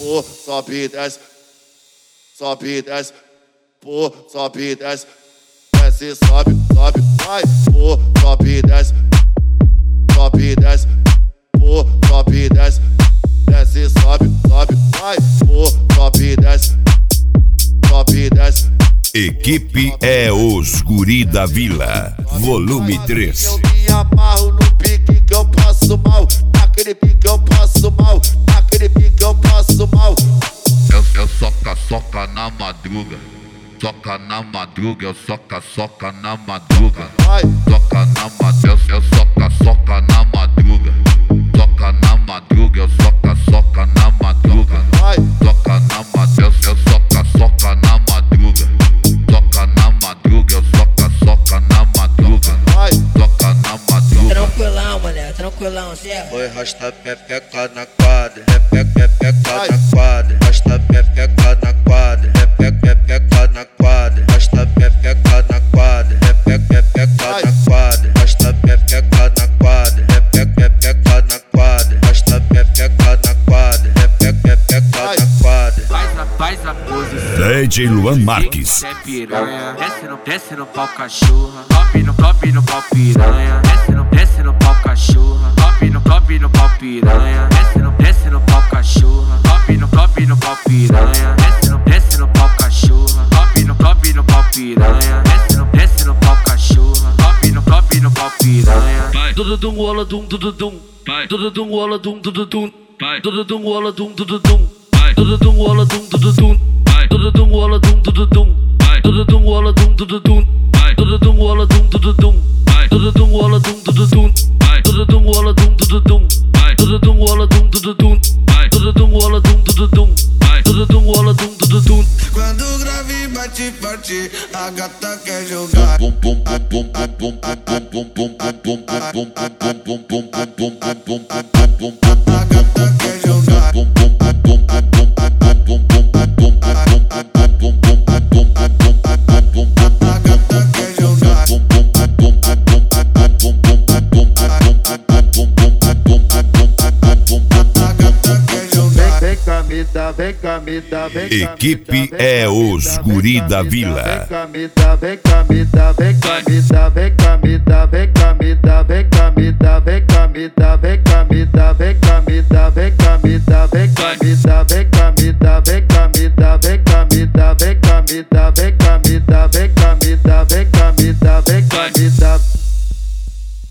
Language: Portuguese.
pô, sobe e desce, sobe e desce, pô, sobe e desce, desce, sobe, sobe, vai, pô, sobe e desce, sobe e desce, pô, sobe e desce, desce, sobe, sobe, vai, pô, sobe e desce, sobe e desce. Equipe é os Guri da Vila, volume 3. Eu me amarro no pique que eu passo mal, naquele pique eu passo mal, naquele pique eu passo mal. Eu soca na madruga, soca na madruga, eu soca na madruga. Soca na madruga, eu soca na madruga. Soca na madruga, eu soca na madruga. Soca na madruga, eu soca na madruga. Soca na madruga, eu soca na madruga. Soca na madruga. Tranquilão, mulher, tranquilão, Zé. Foi rasta pepeca na quadra, pepeca na quadra, rasta pepeca na quadra, pepeca na quadra, rasta pepeca na quadra, pepeca na quadra, rasta pepeca na quadra, pepeca na quadra, rasta pepeca na quadra, pepeca na quadra. Faz a posição. DJ Luan Marques. É piranha, desce no pau cachorra. Cope no pau piranha. Desce no pau cachorra. Cope no pau piranha. Desce no pau cachorra. Cope no pau piranha. Desce no pau cachorra. Cope no pau piranha. Desce no pau cachorra. Cope no pau piranha. Dududum ola dum dududum. Dududum ola dum dududum. Dududum ola dum dududum. Dududum ola dum dududum. Dududum ola dum dududum. Dududum ola dum dududum. Dududum ola dum dududum. Dududum ola dum dududum. Dududum ola dum dududum. Dududum ola dum dududum. Dududum ola dum dududum. Dududum ola dum dududum. Quando o grave bate forte, a gata quer jogar. Bum bum bum bum bum bum bum bum bum bum bum bum bum bum. A gata quer jogar. Vem cá, me dá, Equipe é os Guri da Vila. vem cá, me dá, vem cá, me dá, vem cá, me dá, vem cá, me dá, vem cá, me dá, vem cá, me dá, vem cá, me dá, vem cá, me dá, vem cá, me dá, vem cá, me dá, vem cá, me dá.